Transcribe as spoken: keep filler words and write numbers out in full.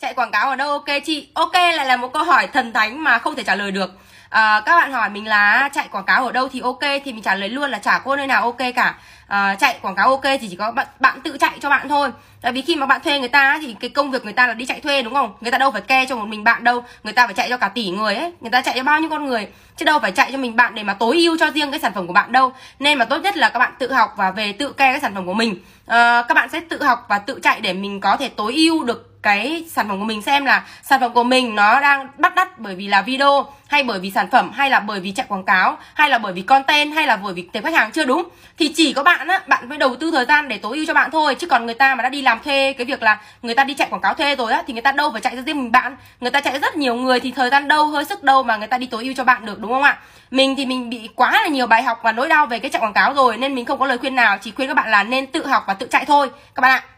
Chạy quảng cáo ở đâu ok chị? Ok lại là một câu hỏi thần thánh mà không thể trả lời được. À, các bạn hỏi mình là chạy quảng cáo ở đâu thì ok, thì mình trả lời luôn là chả có nơi nào ok cả. À, chạy quảng cáo ok thì chỉ có bạn bạn tự chạy cho bạn thôi. Tại vì khi mà bạn thuê người ta thì cái công việc người ta là đi chạy thuê đúng không? Người ta đâu phải ke cho một mình bạn đâu, người ta phải chạy cho cả tỷ người ấy, người ta chạy cho bao nhiêu con người, chứ đâu phải chạy cho mình bạn để mà tối ưu cho riêng cái sản phẩm của bạn đâu. Nên mà tốt nhất là các bạn tự học và về tự ke cái sản phẩm của mình. À, các bạn sẽ tự học và tự chạy để mình có thể tối ưu được cái sản phẩm của mình, xem là sản phẩm của mình nó đang bắt đắt bởi vì là video, hay bởi vì sản phẩm, hay là bởi vì chạy quảng cáo, hay là bởi vì content, hay là bởi vì tệp khách hàng chưa đúng. Thì chỉ có bạn á, bạn phải đầu tư thời gian để tối ưu cho bạn thôi. Chứ còn người ta mà đã đi làm thuê cái việc là người ta đi chạy quảng cáo thuê rồi á, thì người ta đâu phải chạy cho riêng mình bạn, người ta chạy cho rất nhiều người, thì thời gian đâu, hơi sức đâu mà người ta đi tối ưu cho bạn được, đúng không ạ? Mình thì mình bị quá là nhiều bài học và nỗi đau về cái chạy quảng cáo rồi, nên mình không có lời khuyên nào, chỉ khuyên các bạn là nên tự học và tự chạy thôi các bạn ạ.